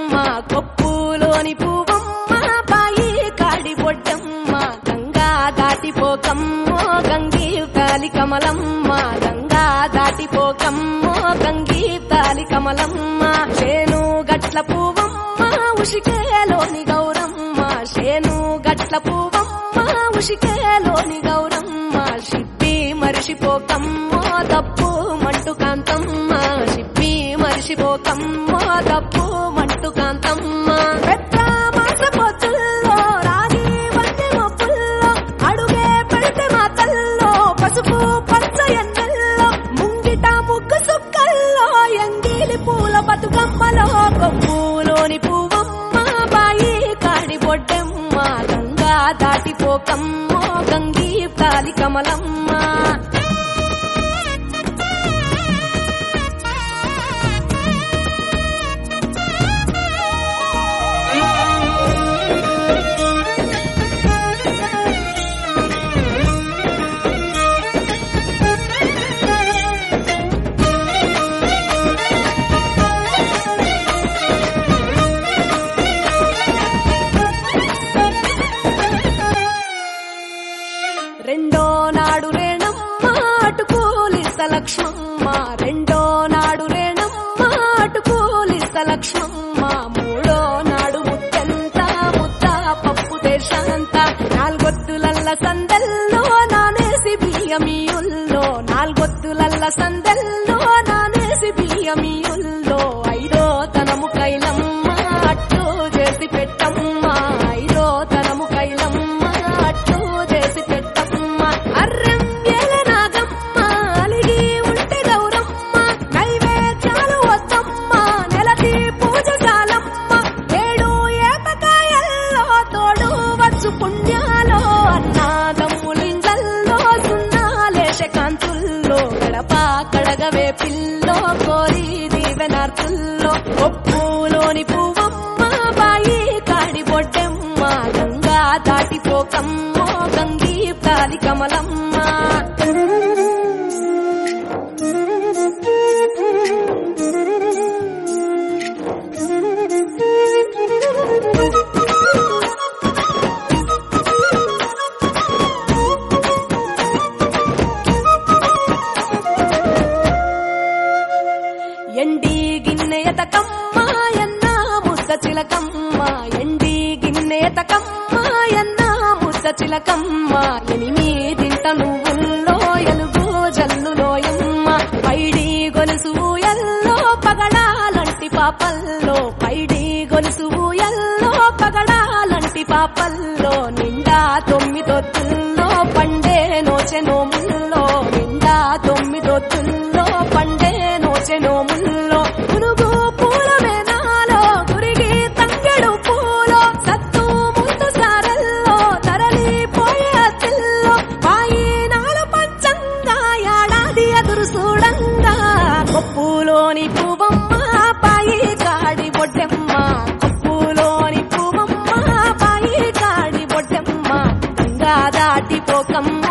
బొడ్డెమ్మ కొప్పులోని పువ్వమ్మ బాయి కాడి బొడ్డెమ్మ గంగా దాటిపోకమ్మో గంగీ తాలి కమలమ్మ గంగా దాటిపోకమ్మో గంగీ తాలి కమలమ్మ శేను గట్ల పువ్వమ్మ ఉషికేలోని గౌరమ్మ శేను గట్ల పువ్వమ్మ ఉషికేలోని గౌరమ్మ సిప్పి మరిసిపోకమ్మో తప్పు మంటు కాంతమ్మ సిప్పి మరిసిపోకమ్మో తప్పు మంటు కాంతమ్మ పెద్ద మాసపోతుల్లో రాగి వంటి మొప్పుల్లో అడుగే పెడితే మా తల్లో పసుపు పచ్చ ఎన్నెల్లో ముంగిట ముగ్గు సుక్కల్లో ఎంగిలి పూల బతుకమ్మలో కొప్పులోని పువ్వమ్మ బాయి కాడి బొడ్డెమ్మ గంగా దాటిపోకమ్మో గంగీ తాలి కమలమ్మ రెండో నాడు రేణమ్మ అటుకూలిస్త లక్ష్మమ్మ రెండో నాడు రేణమ్మ అటుకూలిస్త లక్ష్మమ్మ మూడో నాడు ముట్టంత ముద్ద పప్పు దేశంత నాలుగొత్తులల్ల సందెల్లో నానేసి బియ్యమియుల్లో నాలుగొత్తులల్ల సందెల్లో నానేసి బియ్యమియుల్లో ఐదో తనము కైలమ్మ అట్టు చేసి పెట్టమ్మ ఐదో తనము కైలమ్మ అట్టు చేసి పెట్టమ్మ అర్రం ఏలనాగమ్మ అలిగి ఉంటే గౌరమ్మ నైవేద్యాలు వద్దమ్మ నెలకి పూజ చాలమ్మ ఏడు ఏపకాయల్లో తోడు వచ్చు పుణ్యాలో అన్నాదమ్ములింగల్లో సున్నాలేశ కాంతుల్లో గడప కడగవే పిల్లో కోరి దీవెనార్తుల్లో కొప్పులోని పువ్వమ్మ బాయి కాడి బొడ్డెమ్మ గంగా దాటిపోకమ్మో గంగీ తాలి కమలమ్మ ఎండి గిన్నెయతకమ్మ ఎన్న ముద్ద చిలకమ్మ ఎండి గిన్నెయతకమ్మ ఎన్న ముద్ద చిలకమ్మ ఎనిమిదింట నువ్వుల్లో ఎలుగు జల్లులోయమ్మ పైడి గొలుసు ఎల్లో పగడాలంటి పాపల్లో పైడి గొలుసు ఎల్లో పగడాలంటి పాపల్లో నిండా తొమ్మిదొత్తుల్లో పండే నోచె నోముల్లో నిండా తొమ్మిదొత్తుల్లో పండే నోచె నోముల్లో పునుగు పూల మేనాలో గురిగి తంగెడు పూలో సత్తు ముందు సారల్లో తరలిపోయే అతిల్లో పాయినాలు పంచంగా ఏడాది ఎదురు చూడంగా కొప్పులోని పువ్వమ్మ పాయి కాడి బొడ్డెమ్మ కొప్పులోని పువ్వమ్మ పాయి కాడి బొడ్డెమ్మ గంగా దాటిపోకమ్మ